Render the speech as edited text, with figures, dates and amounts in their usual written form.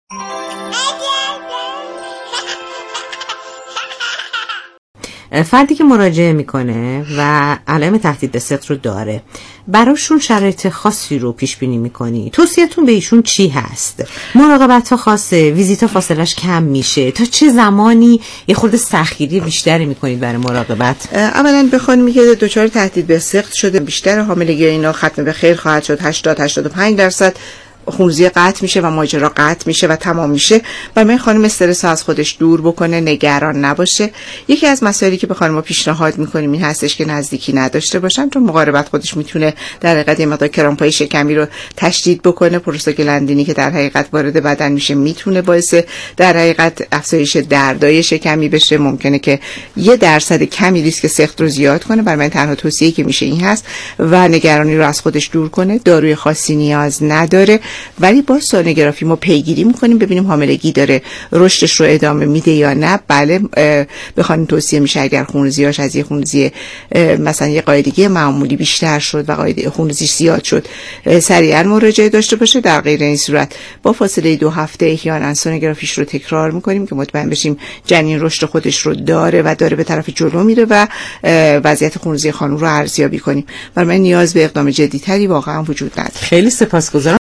فردی که مراجعه میکنه و علائم تهدید به سقط رو داره، براشون شرایط خاصی رو پیش بینی میکنی؟ توصیه‌تون به ایشون چی هست؟ مراقبت ها خاصه؟ ویزیت ها فاصلش کم میشه؟ تا چه زمانی یه خورده سختگیری بیشتری میکنید برای مراقبت؟ اولا به خانمی که دچار تهدید به سقط شده، بیشتر حاملگی اینا ختم به خیر خواهد شد. 80-85% خونریزی قطع میشه و ماجرا قطع میشه و تمام میشه. برای من خانم استرس از خودش دور بکنه، نگران نباشه. یکی از مسائلی که به خانم‌ها پیشنهاد میکنیم این هستش که نزدیکی نداشته باشن، چون مقاربت خودش میتونه در حقیقت یه مقدار کرامپای شکمی رو تشدید بکنه. پروستاگلاندینی که در حقیقت وارد بدن میشه میتونه باعث در حقیقت افزایش دردای شکمی بشه. ممکنه که 1% کمی ریسک سقط رو زیاد کنه. برای من تنها توصیه‌ای که میشه این هست و نگرانی رو از خودش دور کنه. داروی خاصی نیاز نداره، ولی با سونوگرافی ما پیگیری میکنیم ببینیم حاملگی داره رشدش رو ادامه میده یا نه. بله، بخوام توصیه میشه اگر خونریزیاش از یه خونریزی مثلا یه قاعدگی معمولی بیشتر شد و قاعده خونریزیش زیاد شد، سریعا مراجعه داشته باشه. در غیر این صورت با فاصله 2 هفته احیانا سونوگرافیش رو تکرار میکنیم که مطمئن بشیم جنین رشد خودش رو داره و داره به طرف جلو میره و وضعیت خونریزی خانم رو ارزیابی کنیم. برای من نیاز به اقدام جدی‌تری واقعا وجود نداره. خیلی سپاسگزارم.